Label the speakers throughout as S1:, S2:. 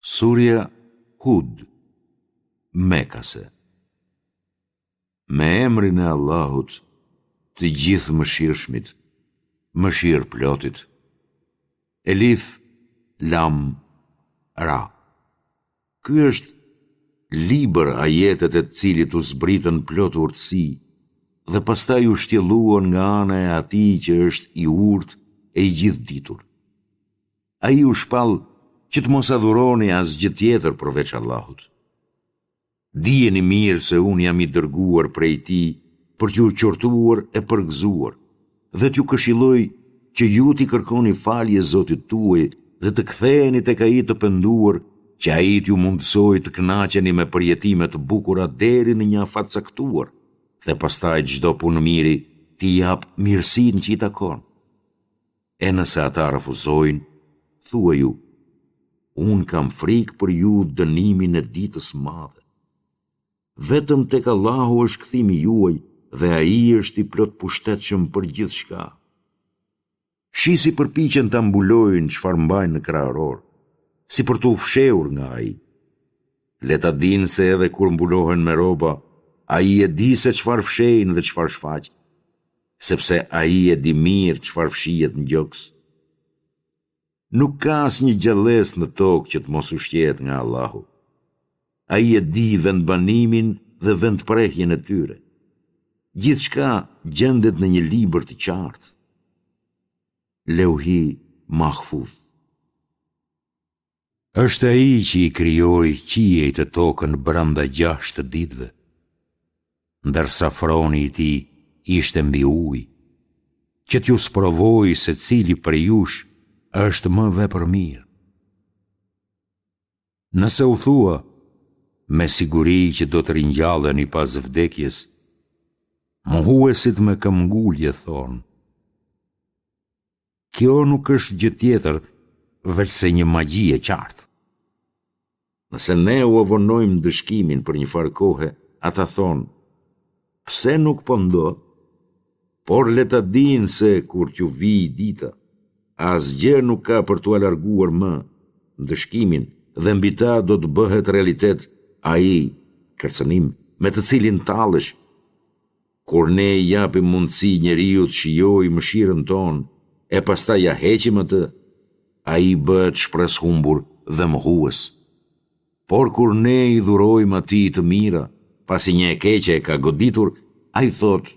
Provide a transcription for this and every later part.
S1: Surja Hud, Mekase. Me emrin e Allahut, të gjithë mëshirshmit, mëshirë plotit. Elif, Lam, Ra. Ky është libër ajetet e cilit u zbritën plot urtësi, dhe pastaj u shtjelluan nga ana e atij që është i urtë e i gjithë ditur. Ai u shpall që të mos adhuroni asgjë tjetër përveç Allahut. Dijeni mirë se unë jam i dërguar prej tij për t'ju qortuar e përgëzuar, dhe t'ju këshilloj që ju t'i kërkoni falje Zotit tuaj dhe të ktheheni tek ai të penduar, që ai t'ju mundsoj të kënaqeni me përjetime të bukura deri në një afat caktuar, dhe pastaj çdo punë miri t'i jap mirësinë që i takon. E nëse ata refuzojnë, thuaj ju, unë kam frikë për ju dënimin e ditës madhe. Vetëm tek Allahu është kthimi juaj dhe ai është i plot pushtetshëm për gjithçka. Shisi përpiqen ta mbulojnë çfarë mbajnë në krahëror, si për të u fshehur nga ai. Le ta dinë se edhe kur mbulohen me rroba, ai e di se çfarë fshejnë dhe çfarë shfaq, sepse ai e di mirë çfarë fshihet në gjoks. Nuk ka asnjë gjallës në tokë që të mos ushqehet nga Allahu. Ai e di vendbanimin dhe vendprehjen e tyre. Gjithçka gjendet në një libër të qartë. Leuhi Mahfuz. Është ai që i krijoi qiejt e tokën brenda 6 ditëve, ndërsa froni i tij ishte mbi ujë, që t'ju sprovoj se cili prej jush është më vepërmirë. Nëse u thua, me siguri që do të ringjalleni pas vdekjes, mohuesit me këmbgulje thonë, kjo nuk është gjë tjetër veç se një magji e qartë. Nëse ne u avonojmë dëshkimin për një farë kohe, ata thonë, pse nuk po ndodh? Por le ta dinë se kur t'ju vijë dita, asgjë nuk ka për t'u alarguar më dëshkimin, dhe mbi ta do të bëhet realitet ai kërcënim me të cilin tallesh. Kur ne i japim mundësi njeriu të shijojë mëshirën tonë, e pastaj ja heqim atë, ai bëhet shpreshumbur dhe mohues. Por kur ne i dhurojmë atij të mira, pasi një e keqe e ka goditur, ai thot,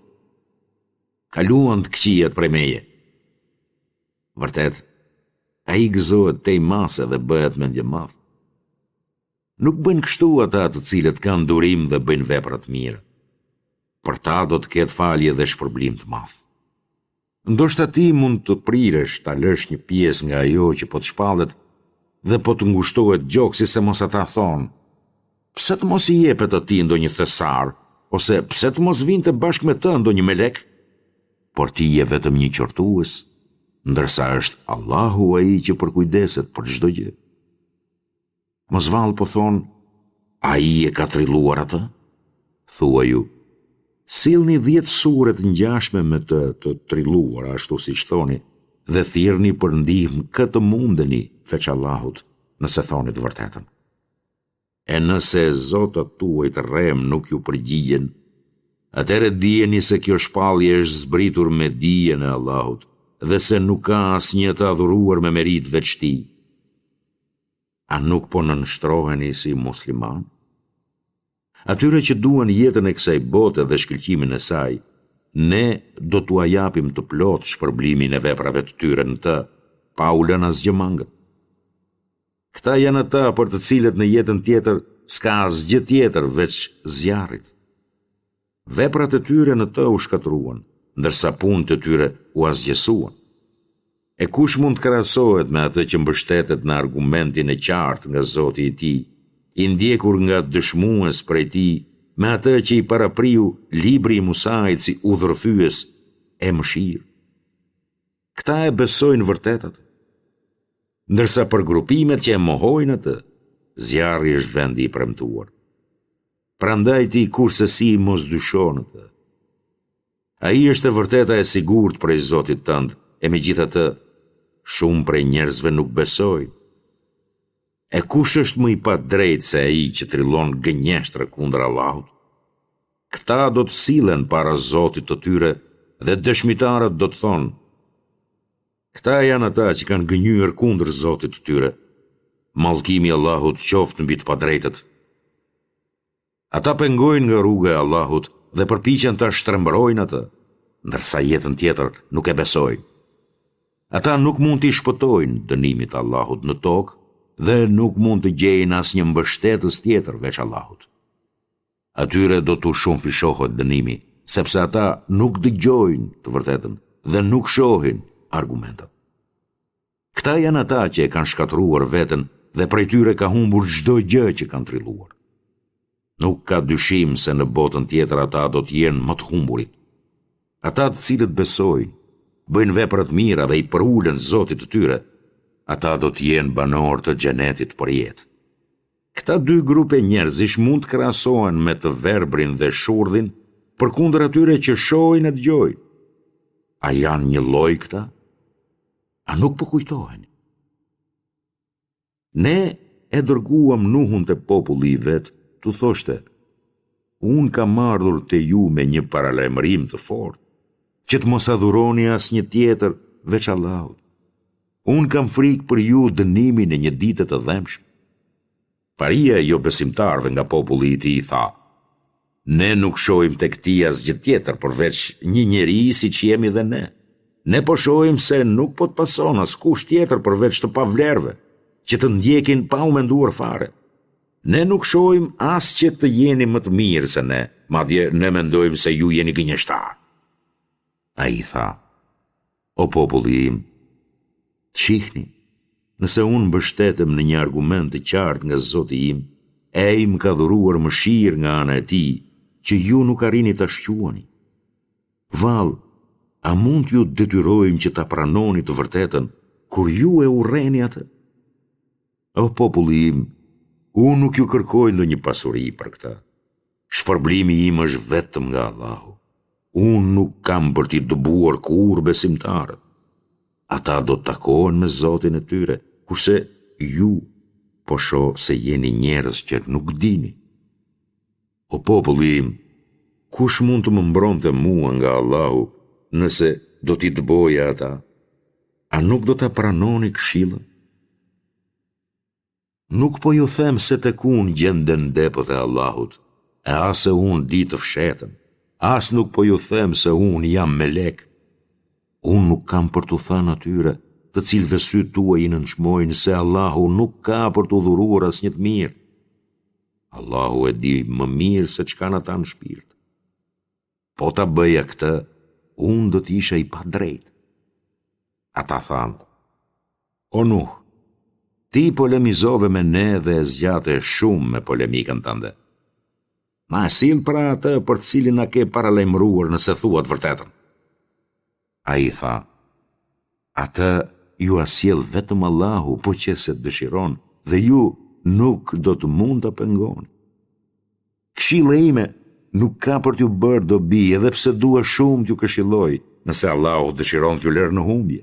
S1: kaluan të këqijat prej meje. Vërtet, ai gëzohet tej mase dhe bëhet mendjemadh. Nuk bëjnë kështu ata të cilët kanë durim dhe bëjnë vepra të mira. Për ta do të ketë falje dhe shpërblim të madh. Ndoshta ti mund të priresh ta lësh një pjesë nga ajo që po të shpallet dhe po të ngushtohet gjoksi se mos ata thonë, pse të mos i jepet atij ndonjë thesar, ose pse të mos vinte bashkë me të ndonjë melek? Por ti je vetëm një qortues, ndërsa është Allahu ai që përkujdeset për çdo gjë. Mos vallë po thonë, ai e ka trilluar atë? Thua ju, sillni 10 sure të ngjashme me të trilluara, ashtu siç thoni, dhe thirrni për ndihmë këtë mundeni veç Allahut, nëse thoni të vërtetën. E nëse zotat tuaj të rrem nuk ju përgjigjen, atëherë dijeni se kjo shpallje është zbritur me dijen e Allahut, dhe se nuk ka asnjë të adhuruar me merit veç tij. A nuk po nënshtroheni si musliman? Atyre që duan jetën e kësaj bote dhe shkëlqimin e saj, ne do t'u japim të plot shpërblimin e veprave të tyre në të, pa u lënë asgjë mangët. Këta janë ata për të cilët në jetën tjetër s'ka asgjë tjetër veç zjarrit. Veprat e tyre në të u shkatruan, ndërsa punët e tyre u asgjësuan. E kush mund të krahasohet me atë që mbështetet në argumentin e qartë nga Zoti i tij, i ndjekur nga dëshmues prej tij, me atë që i parapriu libri i Musait si udhërfyes e mëshirë? Këta e besojnë vërtetat, ndërsa për grupimet që e mohojnë atë, zjarri është vendi i premtuar. Prandaj ti kurse si mos dyshon atë. Ai është e vërteta e sigurt prej Zotit tënd, e megjithatë, shumë prej njerëzve nuk besojnë. E kush është më i pa drejt se ai që trillon gënjeshtra kundër Allahut? Këta do të sillen para Zotit të tyre dhe dëshmitarët do të thonë: këta janë ata që kanë gënjur kundër Zotit të tyre. Mallkimi i Allahut qoftë mbi të padrejtët. Ata pengojnë nga rruga e Allahut dhe përpiqen ta shtrembërojnë atë, ndërsa jetën tjetër nuk e besojnë. Ata nuk mund t'i shpëtojnë dënimit të Allahut në tokë dhe nuk mund të gjejnë asnjë mbështetës tjetër veç Allahut. Atyre do t'u shumëfishohet dënimi, sepse ata nuk dëgjojnë të vërtetën dhe nuk shohin argumentat. Këta janë ata që e kanë shkatruar veten dhe prej tyre ka humbur çdo gjë që kanë trilluar. Nuk ka dyshim se në botën tjetër ata do të jenë më të humburit. Ata të cilët besojnë, bëjnë vepra të mira dhe i përulen Zotit të tyre, ata do të jenë banor të xhenetit për jetë. Këta dy grupe njerëzish mund të krahasohen me të verbrin dhe shurdhin, përkundër atyre që shohin e dëgjojnë. A janë një lloj këta? A nuk po kujtoheni? Ne e dërguam Nuhun te populli i vet, tu thoshte: unë kam ardhur te ju me një paralajmërim të fortë, që të mos adhuroni asnjë tjetër veç Allahut. Unë kam frikë për ju dënimin e një dite të dhëmshme. Paria e jo besimtarve nga populli i tij i tha: ne nuk shohim tek ti asgjë tjetër përveç një njeri siç jemi dhe ne. Ne po shohim se nuk po të pason askush tjetër përveç të pavlerëve, që të ndjekin pa u menduar fare. Ne nuk shohim as që të jeni më të mirë se ne, madje ne mendojmë se ju jeni gënjeshtar. Ai tha: o populli im, shihni, nëse unë mbështetem në një argument të qartë nga Zoti im, ai më ka dhuruar mëshirë nga ana e tij, që ju nuk arrini ta shquani. Vallë, a mund t'ju detyrojmë që ta pranoni të vërtetën kur ju e urreni atë? O populli im, unë nuk ju kërkoj ndonjë pasuri për këtë. Shpërblimi im është vetëm nga Allahu. Unë nuk kam për t'i dëbuar kur besimtarët. Ata do të takohen me Zotin e tyre, kurse ju po shoh se jeni njerëz që nuk dini. O populli im, kush mund të më mbronte mua nga Allahu nëse do t'i dëboja ata? A nuk do ta pranoni këshillën? Nuk po ju them se tek unë gjenden depët e Allahut, e as se unë di të fshetën, as nuk po ju them se unë jam melek. Unë nuk kam për t'u thënë atyre, të cilëve sytë tuaj i nënçmojnë, se Allahu nuk ka për t'u dhuruar asnjë të mirë. Allahu e di më mirë se çka ata në shpirt. Po ta bëja këtë, unë do t'isha i padrejtë. Ata thanë: o Nuh, ti polemizove me ne dhe e zgjate shumë me polemikën tënde. Ma sill pra atë për të cilin na ke paralajmëruar nëse thua të vërtetën. Ai tha: atë ju a sjell vetëm Allahu, po qëse dëshiron, dhe ju nuk do të mund të pengoni. Këshilla ime nuk ka për t'ju bërë dobi, edhe pse dua shumë t'ju këshilloj, nëse Allahu dëshiron t'ju lërë në humbje.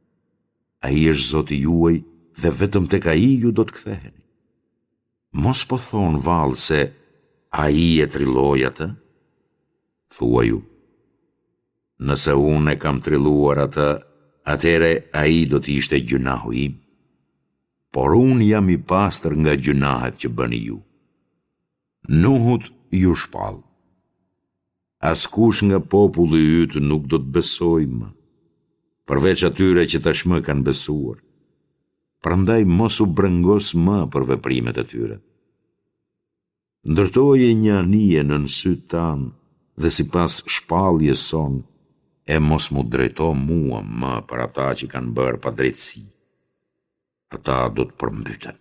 S1: Ai është Zoti juaj dhe vetëm tek ai ju do të ktheheni. Mos po thonë vallë se ai e trilloi atë? Thua ju: nëse unë e kam trilluar atë, atëre ai do të ishte gjunahu im. Por unë jam i pastër nga gjunahet që bëni ju. Nuhut ju shpall: askush nga populli yt nuk do të besojë më, përveç atyre që tashmë kanë besuar. Prandaj mos u brengos më për veprimet e tyre. Ndërtoje një anije nën sytë tanë dhe sipas shpalljes son, e mos mu drejto mua më për ata që kanë bërë pa drejtësi. Ata do të përmbyten.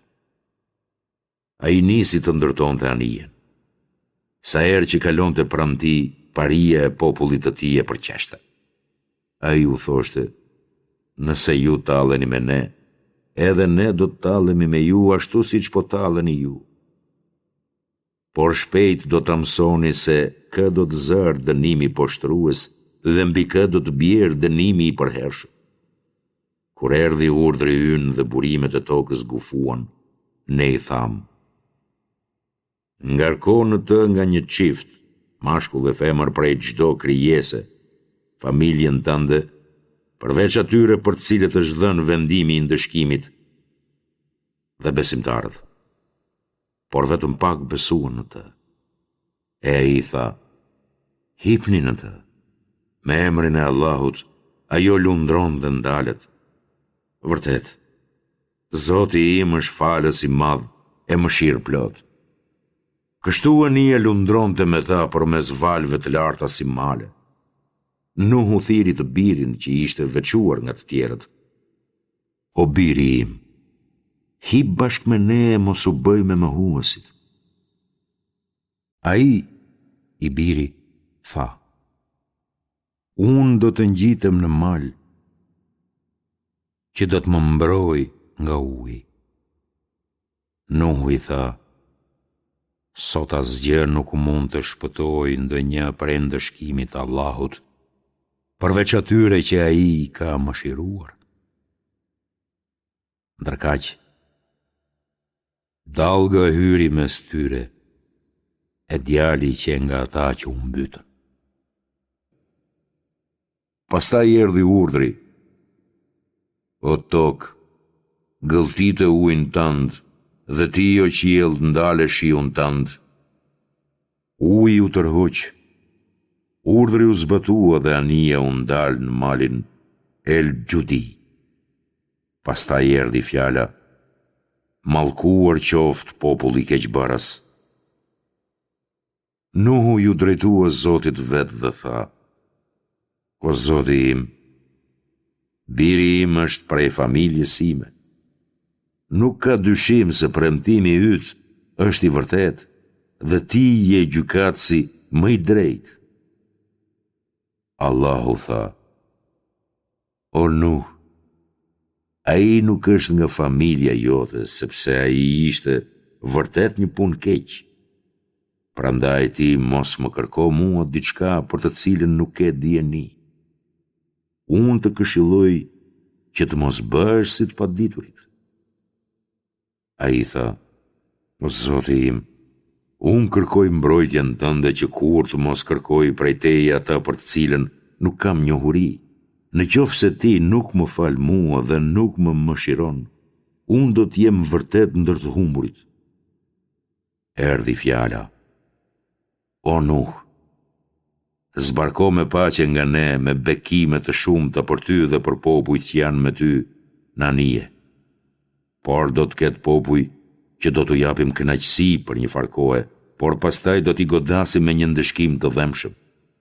S1: Ai nisi të ndërtonte anijen. Sa herë që kalonte pranë tij, paria e popullit të tij e përqeshte. Ai u thoshte: nëse ju talleni me ne, edhe ne do të tallemi me ju ashtu siç po talleni ju. Por shpejt do të mësoni se kë do të zërë dënimi poshtrues dhe mbi kë do të bjerë dënimi i përhershëm. Kur erdhi urdhri ynë dhe burimet e tokës gufuan, Ne i tham: ngarko në të nga një qift, mashkull e femër prej çdo krijese, familjen tënde, përveç atyre për të cilët është dhënë vendimi i ndëshkimit dhe besimtarët, por vetëm pak besuan në të. E ai tha: hipni në të, me emrin e Allahut, ajo lundron dhe ndalet. Vërtet, Zoti im është falës i madh e mëshirë plot. Kështu Ania lundronte me ta përmes valve të larta si male. Nuhu thiri të birin që ishte veçuar nga të tjerët: o biri im, hip bashkë me ne e mos u bëj me mohuesit. Ai, i biri, tha: unë do të ngjitem në mal, që do të më mbroj nga uji. Nuhu i tha: sot asgjë nuk mund të shpëtoj ndonjë prej ndëshkimit të Allahut, përveç atyre që ai i ka mëshiruar. Ndërkaq, dalga hyri mes tyre, e djali që nga ata që u mbytën. Pastaj erdhi urdhri: o tokë, gëlltite ujin tënd, dhe ti o qiell ndale shiun tënd. Uji u tërhoq, urdhri u zbatua dhe Ania u ndal në malin El Gjudi. Pastaj erdhi fjala: mallkuar qoftë populli keqbërës. Nuhu ju drejtua Zotit vet dhe tha: o Zoti im, biri im është prej familjes sime. Nuk ka dyshim se premtimi yt është i vërtet dhe ti je gjykatësi më i drejtë. Allahu tha: o Nuh, ai nuk është nga familja jote, sepse ai ishte vërtet një punë keq. Prandaj ti mos më kërko mua diçka për të cilën nuk ke dijeni. Unë të këshilloj që të mos bësh si të paditurit. Ai tha: o Zoti im, unë kërkoj mbrojtjen tënde që kur të mos kërkoj prej teje ata për të cilën nuk kam njohuri. Në qoftë se ti nuk më fal mua dhe nuk më mëshiron, unë do të jem vërtet ndër të humburit. Erdhi fjala: o Nuh, zbarko me paqe nga ne me bekime të shumta për ty dhe për popujt që janë me ty në anije. Por do të ketë popuj që do t'u japim kënaqësi për një farë kohe, por pastaj do t'i godasim me një ndëshkim të dhemshëm.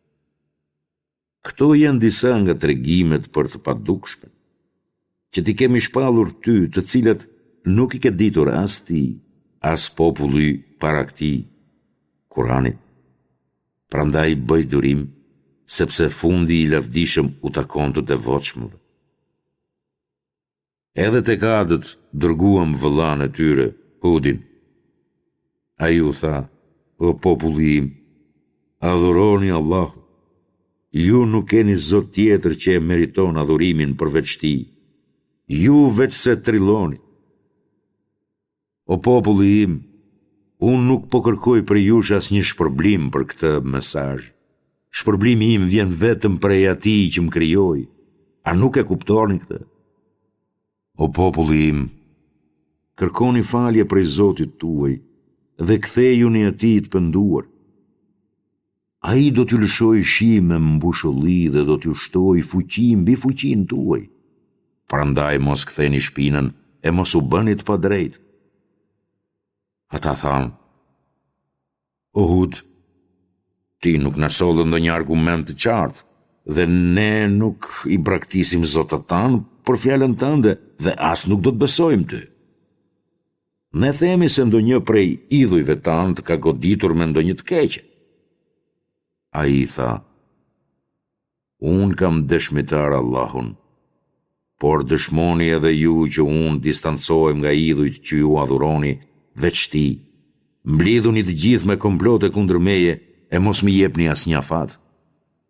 S1: Këto janë disa nga tregimet për të padukshme, që ti kemi shpallur ty, të cilat nuk i ke ditur as ti, as populli para këtij Kurani. Prandaj bëj durim, sepse fundi i lavdishëm u takon të devotshmëve. Edhe tek Adët dërguam vëllan e tyre, Hudin. Ai u tha: o populli im, adhuroni Allahun. Ju nuk keni zot tjetër që e meriton adhurimin përveç tij. Ju veç se trilloni. O populli im, unë nuk po kërkoj për jush asnjë shpërblim për këtë mesazh. Shpërblimi im vjen vetëm prej atij që më krijoi. A nuk e kuptoni këtë? O populli im, kërkoni falje prej Zotit tuaj dhe kthejuni atij të penduar. Ai do t'ju lëshojë shi me mbushulli dhe do t'ju shtojë fuqi mbi fuqinë tuaj. Prandaj mos ktheni shpinën e mos u bëni të padrejtë. Ata thanë: o Hud, ti nuk na sollë ndonjë argument të qartë dhe ne nuk i braktisim zotat tanë për fjalën tënde dhe as nuk do të besojmë ty. Ne themi se ndonjë prej idhujve tanë të ka goditur me ndonjë të keqe. Ai tha: unë kam dëshmitar Allahun, por dëshmoni edhe ju që unë distancohem nga idhujt që ju adhuroni, veç ti. Mblidhuni të gjithë me komplote kundër meje e mos më jepni asnjë afat.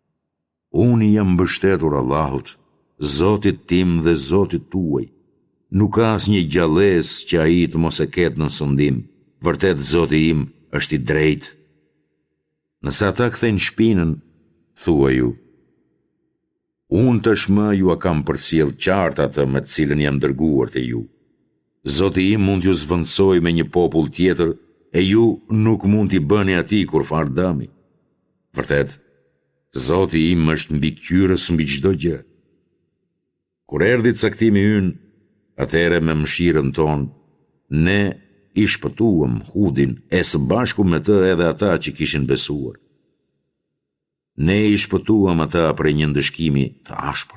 S1: Unë jam mbështetur Allahut, Zotit tim dhe Zotit tuaj. nuk ka asnjë gjallës që ai të mos e ketë në sundim. Vërtet Zoti im është i drejtë. Nëse ata kthejnë shpinën, thua ju, unë tashmë ju a kam përcjell qartë atë me të cilën jam dërguar te ju. Zoti im mund t'ju zvendësoj me një popull tjetër e ju nuk mund t'i bëni atij kurfar dëmi. Vërtet, Zoti im është mbikëqyrës mbi çdo gjë. Kur erdhi caktimi ynë, atëherë me mëshirën tonë, ne i shpëtuam Hudin e së bashku me të edhe ata që kishin besuar. Ne i shpëtuam ata për një ndëshkimi të ashpër.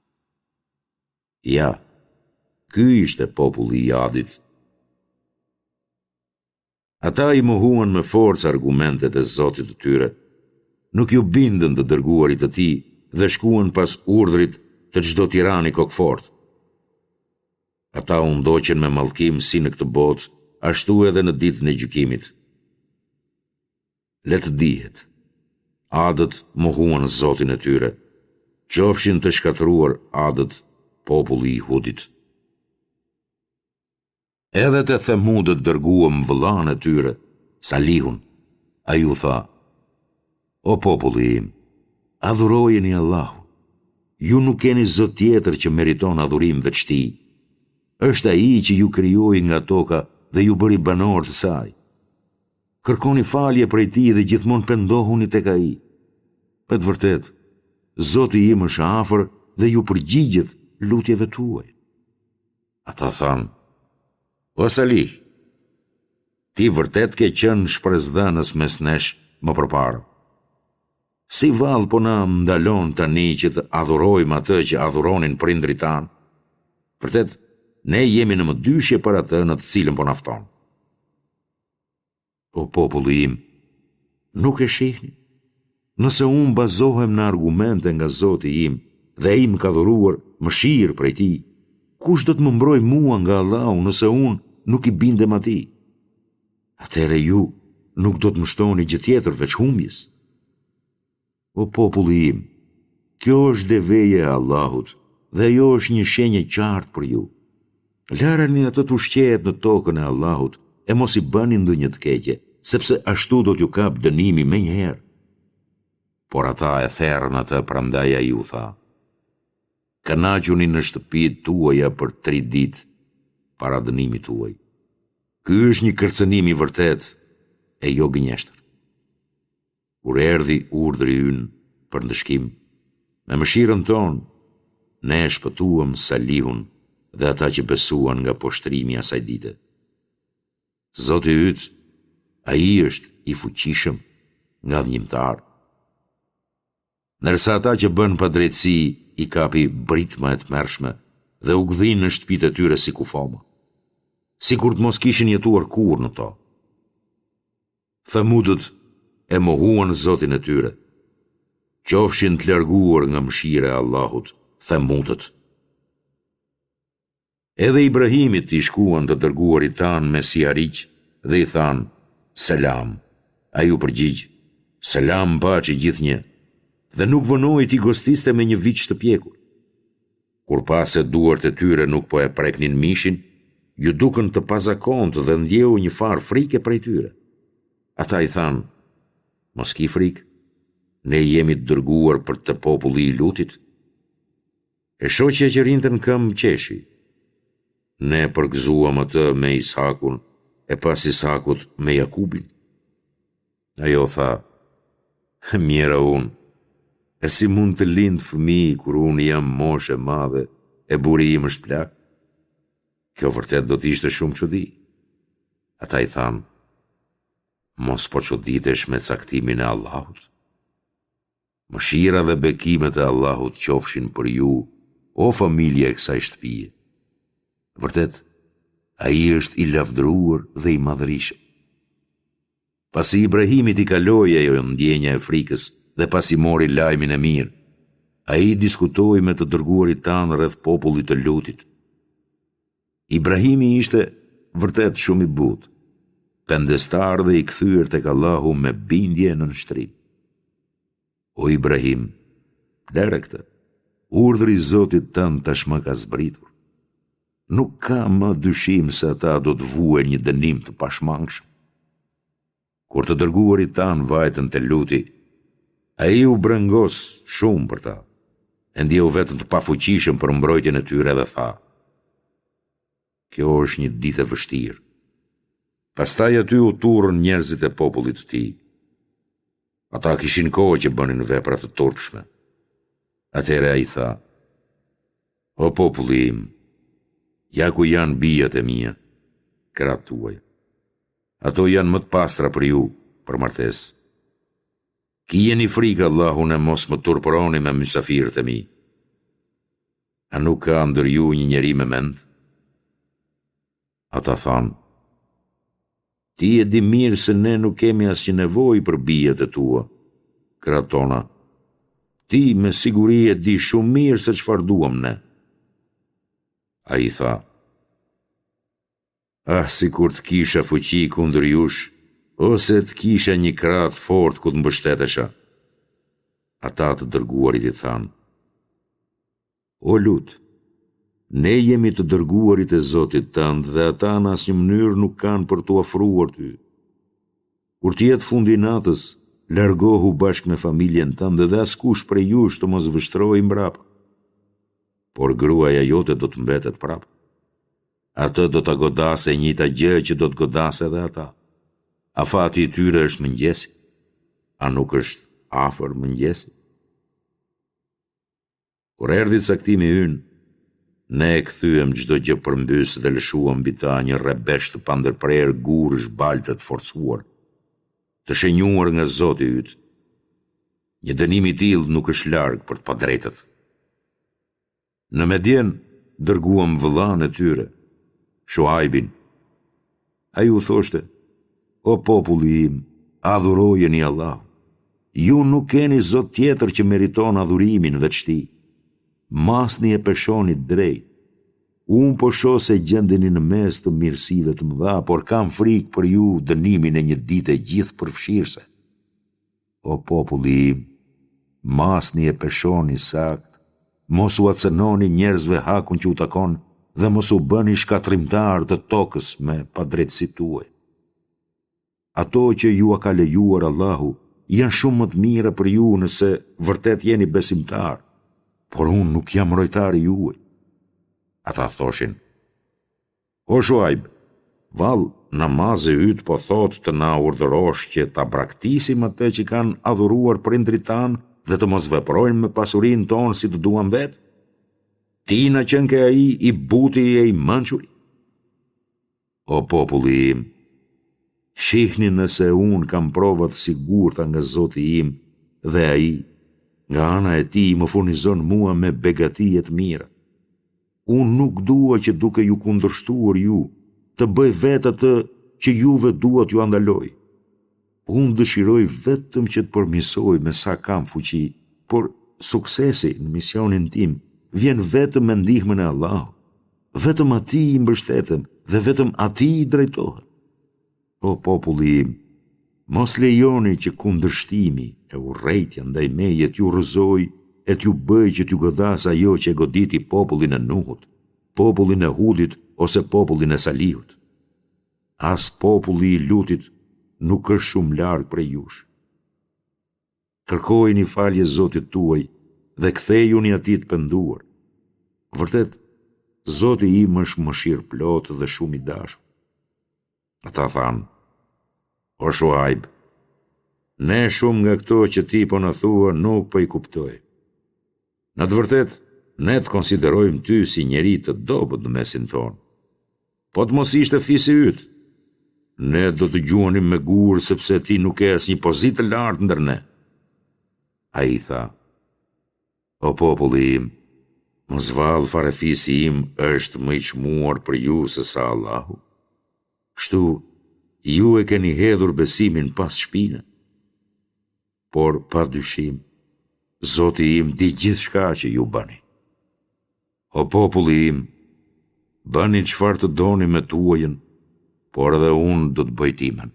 S1: Ja, ky ishte populli i Adit. Ata i mohuan me forcë argumentet e Zotit të tyre, nuk ju bindën të dërguarit të tij dhe shkuan pas urdhrit të çdo tirani kokfort. Ata u ndoqën me mallkim si në këtë botë, ashtu edhe në ditën e gjykimit. Le të dihet, Adët mohuan Zotin e tyre, qofshin të shkatëruar Adët, populli i Hudit. Edhe të Themudët dërguam vëllain e tyre, Salihun. Ai u tha: O populli im, adhurojeni Allahun. Ju nuk keni zot tjetër që meriton adhurim veç tij. Është ai që ju krijoi nga toka dhe ju bëri banor të saj. Kërkoni falje prej tij dhe gjithmonë pendohuni tek ai. Me të vërtetë, Zoti im është afër dhe ju përgjigjet lutjeve tuaj. Ata thanë: O Salih, ti vërtet ke qenë shpresdhënës mes nesh më përpara. Si vallë po na ndalon tani që të adhurojmë atë që adhuronin prindrit tanë? Vërtet, ne jemi në mëdyshje për atë në të cilën po na fton. O populli im, nuk e shihni? Nëse unë bazohem në argumente nga Zoti im dhe ai më ka dhuruar mëshirë prej tij, kush do të më mbrojë mua nga Allahu nëse unë nuk i bindem atij? Atëherë ju nuk do të më shtoni gjë tjetër veç humbjes. O populli im, kjo është deveja e Allahut dhe ajo është një shenjë e qartë për ju. Larani atë të ushqehet në tokën e Allahut e mos i bëni ndonjë të keqe, sepse ashtu do t'ju kap dënimi menjëherë. Por ata e therrën atë, prandaj ai u tha: Kënaquni në shtëpitë tuaja për 3 ditë para dënimit tuaj. Ky është një kërcënim i vërtet e jo gënjeshtër. Kur erdhi urdhri ynë për ndëshkim, me mëshirën tonë, ne e shpëtuam Salihun dhe ata që besuan nga poshtrimi i asaj dite. Zoti yt, ai është i fuqishëm, nga dhimtar. Ndërsa ata që bën padrejtësi i kapi britma e tmerrshme dhe u gdhin në shtëpitë e tyre si kufoma, sikur të mos kishin jetuar kurrë në to. Themudët e mohuan Zotin e tyre. Qofshin të larguar nga mëshira e Allahut, Themudët. Edhe Ibrahimit i shkuan të dërguarit tanë me sijariq dhe i thanë: Selam. Ai u përgjigj: Selam, paçi gjithnjë. Dhe nuk vënoi t'i gostiste me një viç të pjekur. Kur pas se duart e tyre nuk po e preknin mishin, ju dukën të pazakontë dhe ndjeu një farë frike prej tyre. Ata i thanë: Mos ki frikë, ne jemi të dërguar për të populli i Lutit. E shoqja që rinte në këmbë qeshi. Ne përgëzuam atë me Ishakun e pas Ishakut me Jakubin. Ajo tha: Mjera unë, e si mund të lind fëmijë kur unë jam moshe madhe e buri im është plak? Kjo vërtet do t'ishte shumë çudi. Ata i thanë: Mos po çuditesh me caktimin e Allahut? Mëshira dhe bekimet e Allahut qofshin për ju, o familje e kësaj shtëpie. Vërtet, ai është i lavdëruar dhe i madhërisëm. Pasi Ibrahimit i kaloi ajo ndjenja e frikës dhe pasi mori lajmin e mirë, ai diskutoi me të dërguarit tanë rreth popullit të Lutit. Ibrahimi ishte vërtet shumë i butë, pendestar dhe i kthyer tek Allahu me bindje në nështrim. O Ibrahim, lere këtë, urdhri i Zotit tënd tashmë ka zbritur. nuk ka më dyshim se ata do të vuajnë një dënim të pashmangshëm. Kur të dërguarit tanë vajtën të luti, ai u brengos shumë për ta, e ndjeu vetëm të pafuqishëm për mbrojtjen e tyre dhe tha: "Kjo është një ditë e vështirë." Pastaj aty u turrën njerëzit e popullit të tij. Ata kishin kohë që bënin vepra të turpshme. Atëherë ai tha: "O populli im, ja ku janë bijat e mia, kratë tuaj. Ato janë më të pastra për ju, për martesë. Kijeni frikë Allahun e mos më turpëroni me mysafirët e mi. A nuk ka ndër ju një njeri me mend?" Ata thanë: "Ti e di mirë se ne nuk kemi asnjë nevojë për bijat e tua, kratë tona. Ti me siguri e di shumë mirë se çfarë duam ne." Ai tha: "Sikur të kisha fuqi kundër jush, ose të kisha një krah të fortë ku të mbështetesha." Ata të dërguarit i thanë: "O lut, ne jemi të dërguarit e Zotit tënd dhe ata në asnjë mënyrë nuk kanë për t'u ofruar ty. Kur të jetë fundi i natës, largohu bashkë me familjen tënde dhe askush prej jush të mos vështrojë mbrapa. Por gruaja jote do të mbetet prapë. Atë do ta godasë e njëjta gjë që do të godasë edhe ata. Afati i tyre është mëngjesi, a nuk është afër mëngjesi?" Kur erdhi caktimi ynë, ne e kthyem çdo gjë përmbys dhe lëshuam mbi ta një rrebesh të pandërprer gurësh balte të forcuar, të shenjuar nga Zoti yt. Një dënim i tillë nuk është larg për të padrejtët. Në Medjen dërguam vëllain e tyre, Shuaibin. Ai u thoshte: "O populli im, adhurojeni Allah. Ju nuk keni zot tjetër që meriton adhurimin veç ti. Masni e peshonit drejt. Unë po shoh se gjendeni në mes të mirësive të mëdha, por kam frikë për ju dënimin e një dite gjithë përfshirëse. O populli im, masni e peshoni sakt, mos u acënoni njerëzve hakun që u takon dhe mos u bëni shkatrimtar të tokës me padrejtësitë tuaj. Ato që ju a ka lejuar Allahu janë shumë më të mira për ju nëse vërtet jeni besimtar, por unë nuk jam mbrojtari juaj." Ata thoshin: "O Shuaib, vallë, namazi yt po thot të na urdhërosh që ta braktisim atë që kanë adhuruar prindrit tanë dhe të mos veprojnë me pasurinë tonë si të duam vetë? Ti na qenë ke ai i buti e i mençuri? O populli im, shihni nëse unë kam provat sigurta nga Zoti im dhe ai, nga ana e tij, më furnizon mua me begatijet mira. Unë nuk dua që duke ju kundërshtuar ju, të bëj vetë atë që juve duat ju andaloj. Unë dëshiroj vetëm që të përmisoj me sa kam fuqi, por suksesi në misionin tim vjen vetëm me ndihmën e Allahut. Vetëm atij i mbështetem dhe vetëm atij i drejtohem. O populli im, mos lejoni që kundërshtimi e urrejtja ndaj meje t'ju rrëzoj e t'ju bëj që t'ju godas ajo që e goditi popullin e Nuhut, popullin e Hudit ose popullin e Salihut. As populli i Lutit nuk është shumë larg prej jush. Kërkojini falje Zotit tuaj dhe kthejuni atij të penduar. Vërtet, Zoti im është mëshirëplot dhe shumë i dashur." Ata thanë: "O Shuaib, ne shumë nga këto që ti po na thua nuk po i kuptoj. Në të vërtet, ne të konsiderojmë ty si njeri të dobët në mesin tonë. Po të mos ishte fisi yt, ne do të gjuanim me gurë sepse ti nuk e asnjë pozitë lartë ndër ne." Ai tha: "O populli im, mos vallë fare fisi im është më i çmuar për ju se sa Allahu. Kështu, ju e keni hedhur besimin pas shpine. Por, pa dyshim, Zoti im di gjithçka që ju bëni. O populli im, bëni çfarë të doni me tuajën, por edhe unë do të bëj timen.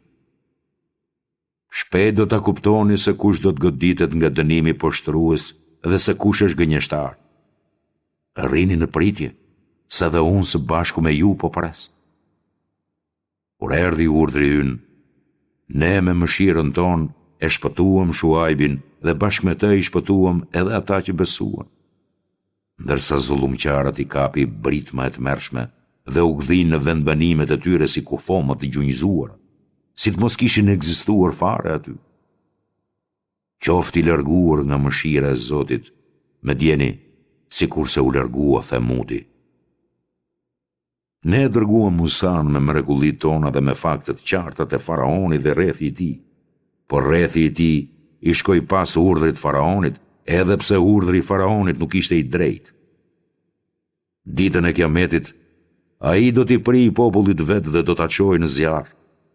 S1: Shpejt do ta kuptoni se kush do të goditet nga dënimi poshtrues dhe se kush është gënjeshtar. Rrini në pritje, sa dhe unë së bashku me ju po pres. Por erdhi urdhri ynë, ne me mëshirën tonë e shpëtuam Shuaibin dhe bashkë me të i shpëtuam edhe ata që besuan. Ndërsa zullumqarët i kapi britma e të mërshme dhe u gdhin në vendbanimet e tyre si kufomët të gjunjëzuar, si të mos kishin ekzistuar fare aty. Qofti lërguar nga mëshira e Zotit, me djeni si kurse u lërgua Themudi. Ne dërguam Musan me mrekullit tona dhe me faktet qartat e faraonit dhe rrethi i tij, por rrethi i tij i shkoi pas urdhrit faraonit, edhe pse urdhri i faraonit nuk ishte i drejtë. Ditën e Kiametit, ai do t'i prijë popullit vet dhe do ta çojë në zjarr.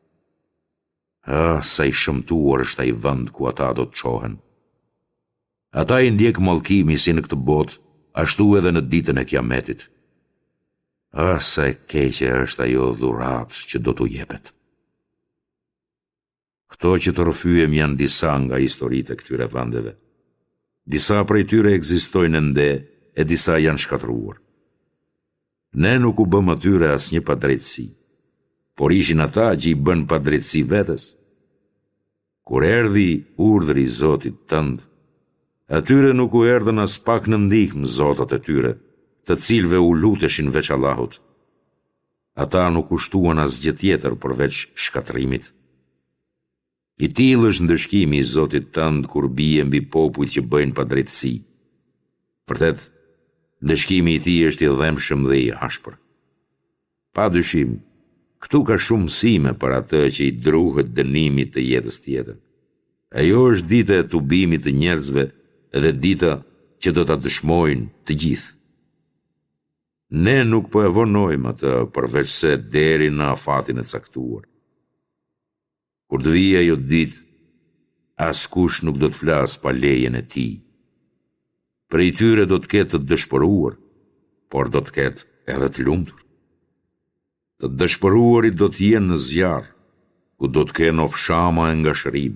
S1: Sa i shëmtuar është ai vend ku ata do të çohen. Ata i ndjek mallkimi si në këtë botë, ashtu edhe në ditën e Kiametit. Sa e keqe është ajo dhuratë që do t'u jepet. Këto që të rrëfyem janë disa nga historitë e këtyre vendeve. Disa prej tyre ekzistojnë ende e disa janë shkatruar. Ne nuk u bëm atyre asnjë padrejtësi, por ishin ata që i bën padrejtësi vetes. Kur erdhi urdhri i Zotit tënd, atyre nuk u erdhën as pak në ndihmë zotat e tyre, të cilëve u luteshin veç Allahut. Ata nuk kushtuan asgjë tjetër përveç shkatrimit. I tillë është ndëshkimi i Zotit tënd kur bie mbi popujt që bëjnë padrejtësi. Vërtet, ndëshkimi i tij është i dhëmshëm dhe i ashpër. Padyshim, këtu ka shumë mësime për atë që i druhet dënimit të jetës tjetër. Ajo është dita e tubimit të njerëzve dhe dita që do ta dëshmojnë të gjithë. Ne nuk po e vonojmë atë përveç se deri në afatin e caktuar. Kur të vijë ajo ditë, askush nuk do të flasë pa lejen e tij. Prej tyre do të ketë të dëshpëruar, por do të ketë edhe të lumtur. Të dëshpëruarit do të jenë në zjarr, ku do të kenë ofshama e ngashërim.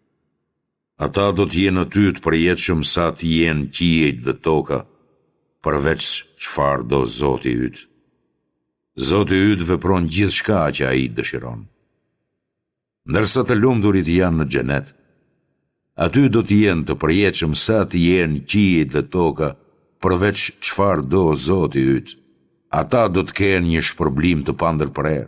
S1: Ata do të jenë aty të përjetshëm sa të jenë qiejt dhe toka, përveç çfarë do Zoti yt. Zoti yt vepron gjithçka që ai dëshiron. Ndërsa të lumturit janë në xhenet, aty do të jenë të përjetshëm sa të jenë qiejt dhe toka, përveç çfarë do Zoti yt. Ata do të kenë një shpërblim të pandërprer.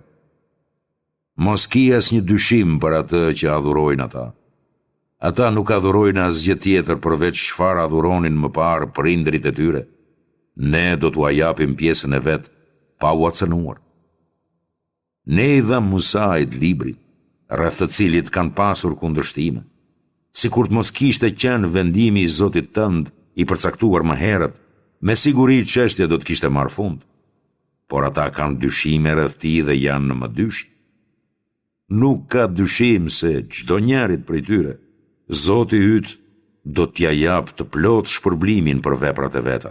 S1: Mos ki asnjë dyshim për atë që adhurojnë ata. Ata nuk adhurojnë asgjë tjetër përveç çfarë adhuronin më parë prindërit e tyre. Ne do t'u japim pjesën e vet pa u acënuar. Ne i dham Musait librin, rreth të cilit kanë pasur kundërshtime. Sikur të mos kishte qenë vendimi i Zotit tënd i përcaktuar më herët, me siguri çështja do të kishte marrë fund. Por ata kanë dyshime rreth tij dhe janë në mëdyshje. Nuk ka dyshim se çdo njerit prej tyre, Zoti yt do t'ja jap të plot shpërblimin për veprat e veta.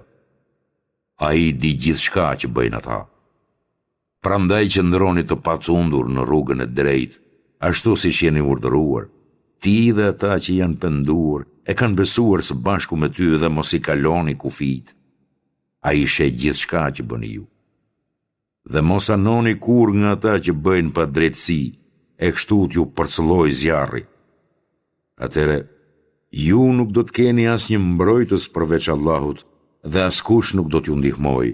S1: Ai di gjithçka që bëjnë ata. Prandaj qëndroni të patundur në rrugën e drejtë, ashtu siç jeni urdhëruar. Ti dhe ata që janë penduar e kanë besuar së bashku me ty dhe mos i kaloni kufijt. Ai sheh gjithçka që bëni ju. Dhe mos anoni kur nga ata që bëjnë padrejtësi, e kështu t'ju përcëlloj zjarri. Atëre, ju nuk do të keni asnjë mbrojtës përveç Allahut dhe askush nuk do t'ju ndihmoj.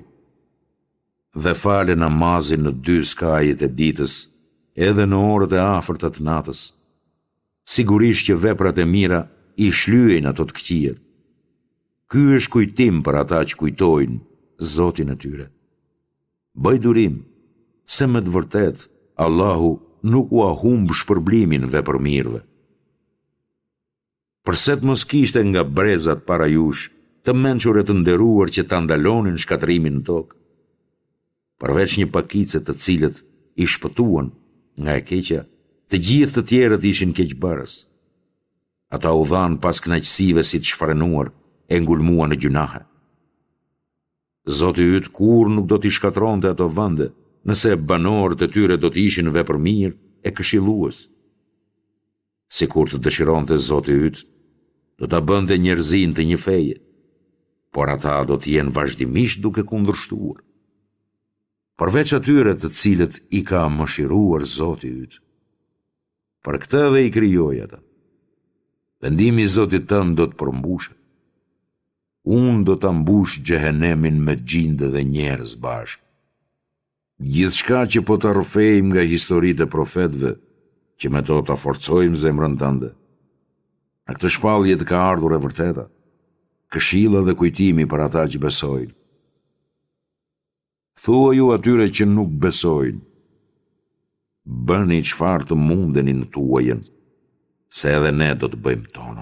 S1: Dhe fale namazin në 2 skajet e ditës, edhe në orët e afërta të natës. Sigurisht që veprat e mira i shlyejnë ato të këqijet. Ky është kujtim për ata që kujtojnë Zotin e tyre. Bëj durim, se me të vërtet, Allahu nuk u humb shpërblimin vepër mirëve. Përse të mos kishte nga brezat para jush, të mençur e të nderuar që ta ndalonin shkatrimin në tokë. Përveç një pakice të cilët i shpëtuan nga e keqja, të gjithë të tjerët ishin keqbërës. Ata u dhanë pas kënaqësive si të shfrenuar, e ngulmuan në gjunahe. Zoti yt kur nuk do t'i shkatronte ato vende, nëse banorët e tyre do t'ishin vepër mirë e këshillues. Sikur të dëshironte Zoti yt, do ta bënte njerëzin të një feje, por ata do të jenë vazhdimisht duke kundërshtuar. përveç atyre të cilët i ka mëshiruar Zoti yt. Për këtë dhe i krijoi ata. Vendimi i Zotit tënd do të përmbushet. Unë do ta mbush xhehenemin me gjindë dhe njerëz bashkë. Gjithçka që po ta rrëfejmë nga historitë e profetëve, që me to ta forcojmë zemrën tënde. Në këtë shpallje të ka ardhur e vërteta, këshilla dhe kujtimi për ata që besojnë. Thua ju atyre që nuk besojnë, bëni çfarë të mundeni në tuajën, se edhe ne do të bëjmë tonën.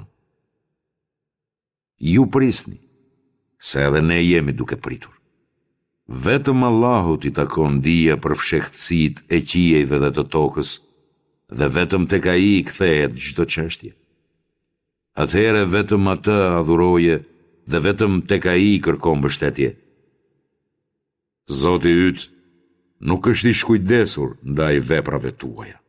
S1: Ju prisni, se edhe ne jemi duke pritur. Vetëm Allahut i takon dija për fshehtësitë e qiejve dhe të tokës, dhe vetëm tek ai kthehet çdo çështje. Atëherë vetëm atë adhuroje dhe vetëm tek ai kërko mbështetje. Zoti yt nuk është i shkujdesur ndaj veprave tuaja.